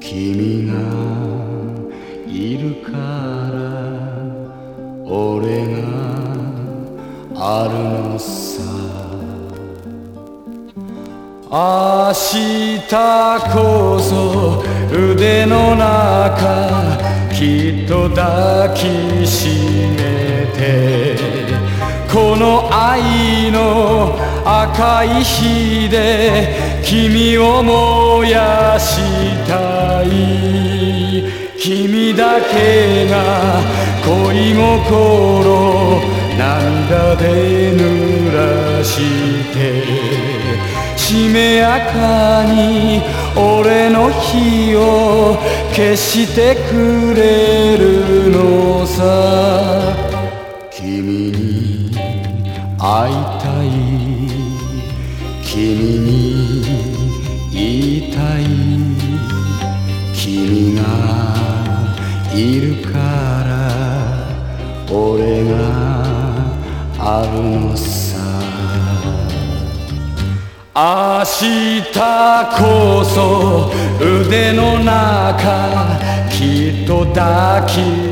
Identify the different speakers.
Speaker 1: 君がいるから俺があるのさ。明日こそ腕の中きっと抱きしめて、この愛の赤い火で君を燃やしたい。君だけが恋心涙で濡らしてしめやかに俺の火を消してくれるのさ。君に会いたい、君に言いたい、君がいるから俺があるのさ。明日こそ腕の中きっと抱き